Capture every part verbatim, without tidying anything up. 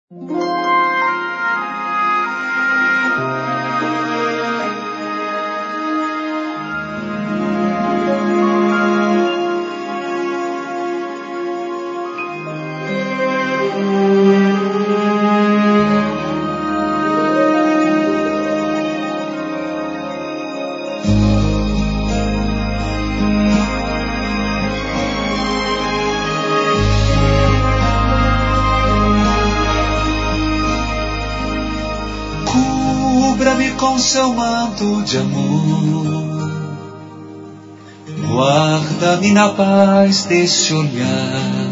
Cubra-me com seu manto de amor, guarda-me na paz desse olhar,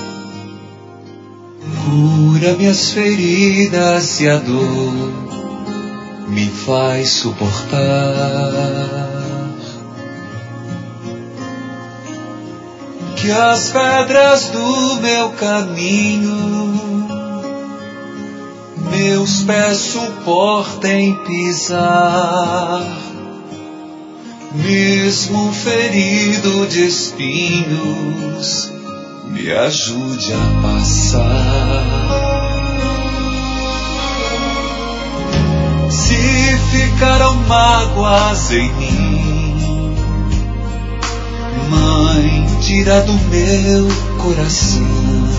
cura-me as feridas e a dor me faz suportar. Que as pedras do meu caminho meus pés suportem pisar, mesmo ferido de espinhos, me ajude a passar. Se ficaram mágoas em mim, Mãe, tira do meu coração.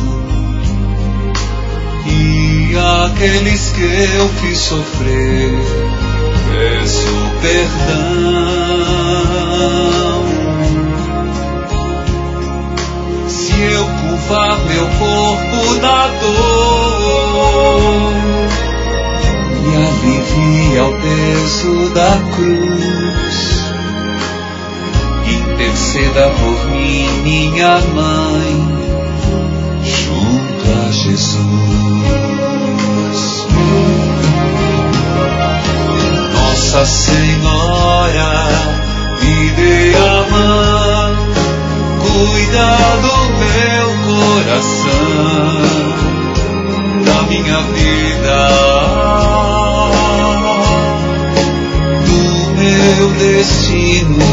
E aqueles que eu fiz sofrer, peço perdão. Se eu curvar meu corpo na dor, me alivia o peso da cruz. Interceda por mim, minha mãe, junto a Jesus. Nossa Senhora, me dê a mão, cuida do meu coração, da minha vida, do meu destino.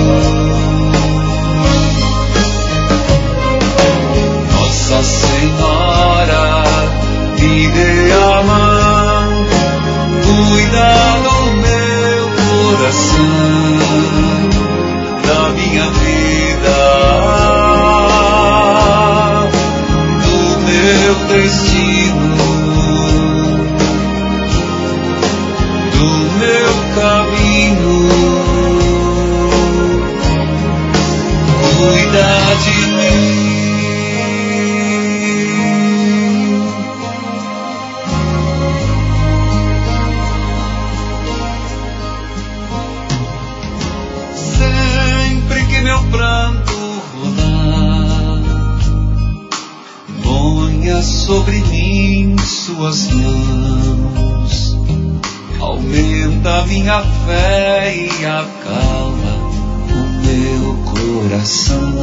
Nossa Senhora, me dê a mão, cuida do meu coração, da minha vida, do meu destino, do meu caminho. Cuida de mim. Sobre mim suas mãos, aumenta minha fé e acalma o meu coração.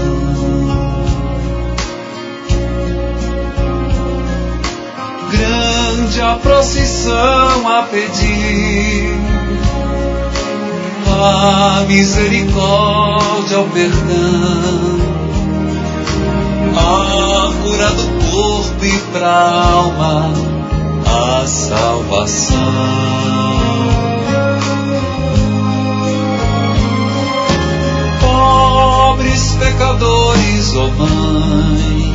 Grande a procissão a pedir, a misericórdia, o perdão, a cura do corpo e pra alma, a salvação. Pobres pecadores, ó Mãe,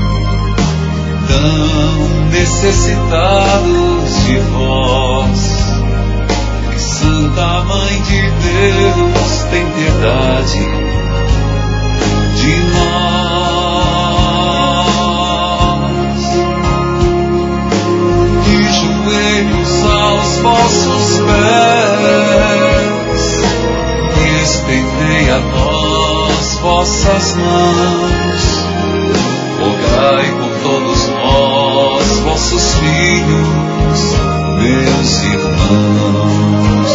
tão necessitados de vós, Santa Mãe de Deus, tem piedade de nós. De joelhos aos vossos pés, estendei a nós vossas mãos, rogai por todos nós, vossos filhos, meus irmãos.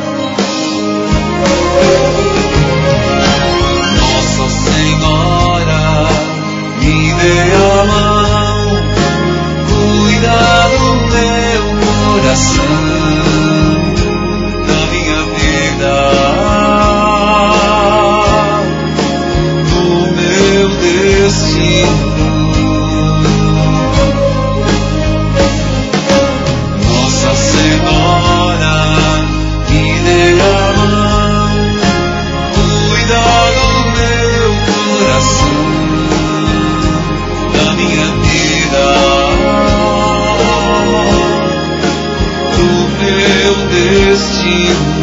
Nossa Senhora, me dê a mão, cuida do meu coração, da minha vida, do meu destino. de